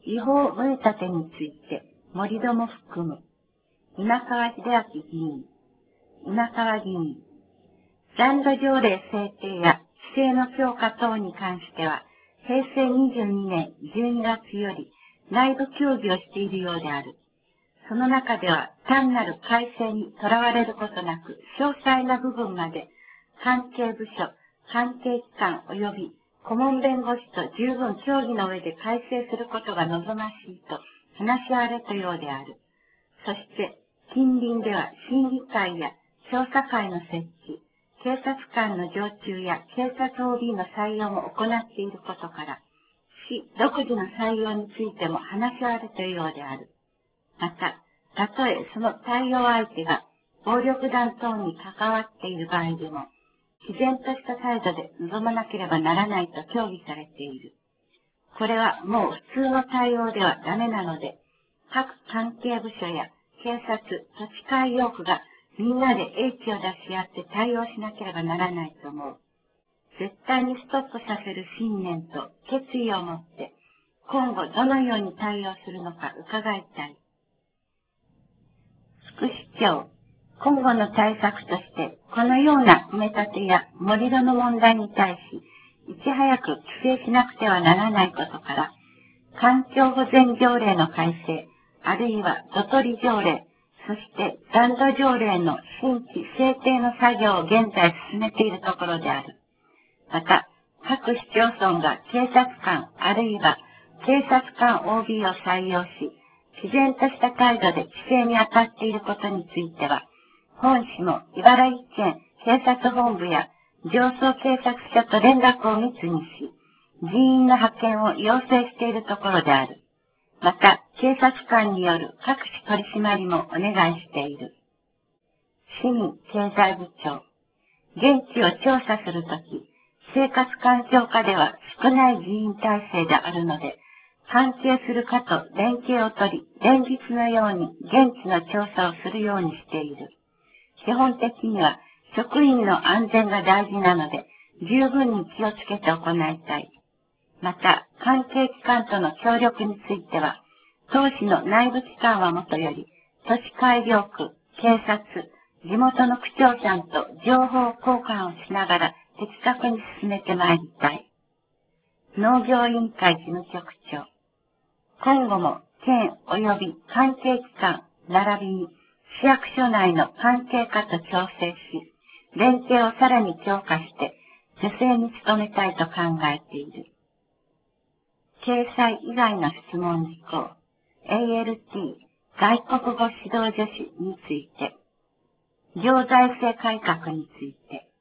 違法埋め立てについて、盛り土も含む、稲川秀明議員、稲川議員、残土条例制定や規制の強化等に関しては、平成22年12月より内部協議をしているようである。その中では単なる改正にとらわれることなく、詳細な部分まで関係部署、関係機関及び顧問弁護士と十分協議の上で改正することが望ましいと話し合われたようである。そして、近隣では審議会や調査会の設置、警察官の常駐や警察 OB の採用も行っていることから、市独自の採用についても話し合われたようである。また、たとえその対応相手が暴力団等に関わっている場合でも、毅然とした態度で臨まなければならないと協議されている。これはもう普通の対応ではダメなので、各関係部署や警察、土地改良区がみんなで英気を出し合って対応しなければならないと思う。絶対にストップさせる信念と決意を持って、今後どのように対応するのか伺いたい。副市長、今後の対策として、このような埋め立てや盛り土の問題に対し、いち早く規制しなくてはならないことから、環境保全条例の改正、あるいは土取り条例、そして残土条例の新規制定の作業を現在進めているところである。また、各市町村が警察官あるいは警察官 OB を採用し、自然とした態度で規制に当たっていることについては、本市も茨城県警察本部や上層警察署と連絡を密にし、人員の派遣を要請しているところである。また、警察官による各種取り締まりもお願いしている。市民経済部長、現地を調査するとき、生活環境課では少ない人員体制であるので、関係する課と連携を取り、連日のように現地の調査をするようにしている。基本的には職員の安全が大事なので、十分に気をつけて行いたい。また、関係機関との協力については、当市の内部機関はもとより、土地改良区、警察、地元の区長さんと情報交換をしながら的確に進めてまいりたい。農業委員会事務局長。今後も県及び関係機関並びに市役所内の関係課と調整し、連携をさらに強化して是正に努めたいと考えている。掲載以外の質問事項、ALT 外国語指導助手について、行財政改革について、